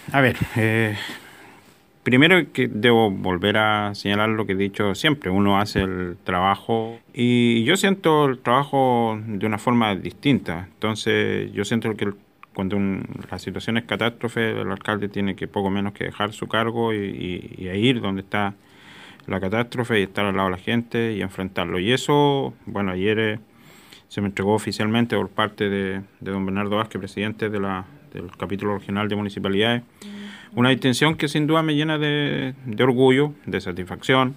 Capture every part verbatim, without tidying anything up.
A ver, eh, primero que debo volver a señalar lo que he dicho siempre, uno hace el trabajo y yo siento el trabajo de una forma distinta, entonces yo siento que el- cuando un- la situación es catástrofe, el alcalde tiene que poco menos que dejar su cargo y, y- y ir donde está la catástrofe y estar al lado de la gente y enfrentarlo. Y eso, bueno, ayer eh, se me entregó oficialmente por parte de, de don Bernardo Vázquez, presidente de la, del capítulo regional de municipalidades, una distinción que sin duda me llena de, de orgullo, de satisfacción,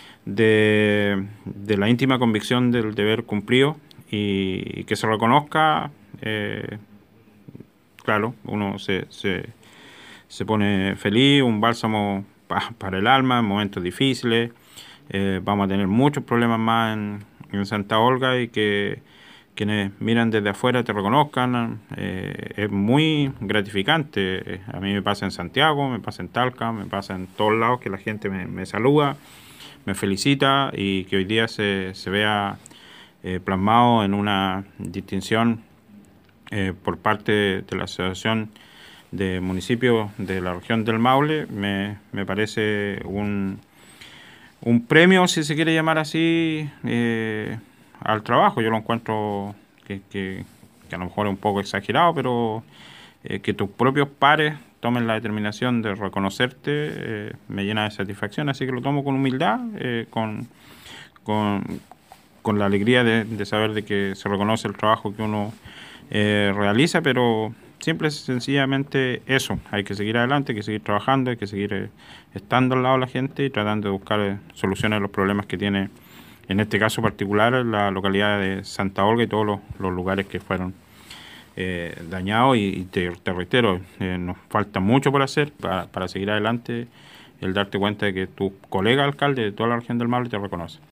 de, de la íntima convicción del deber cumplido y, y que se reconozca, eh, claro, uno se, se, se pone feliz, un bálsamo pa- para el alma en momentos difíciles. Eh, vamos a tener muchos problemas más en, en Santa Olga y que quienes miran desde afuera te reconozcan, eh, es muy gratificante. A mí me pasa en Santiago, me pasa en Talca, me pasa en todos lados que la gente me, me saluda, me felicita y que hoy día se, se vea eh, plasmado en una distinción eh, por parte de la Asociación de Municipios de la región del Maule, me, me parece un, un premio, si se quiere llamar así, eh, al trabajo. Yo lo encuentro que, que, que a lo mejor es un poco exagerado, pero eh, que tus propios pares tomen la determinación de reconocerte, eh, me llena de satisfacción, así que lo tomo con humildad, eh, con, con, con la alegría de, de saber de que se reconoce el trabajo que uno eh, realiza, pero simple y sencillamente eso, hay que seguir adelante, hay que seguir trabajando, hay que seguir eh, estando al lado de la gente y tratando de buscar eh, soluciones a los problemas que tiene, en este caso particular, la localidad de Santa Olga y todos los, los lugares que fueron eh, dañados y, y te, te reitero, eh, nos falta mucho por hacer para, para seguir adelante, el darte cuenta de que tu colega alcalde de toda la región del Maule te reconoce.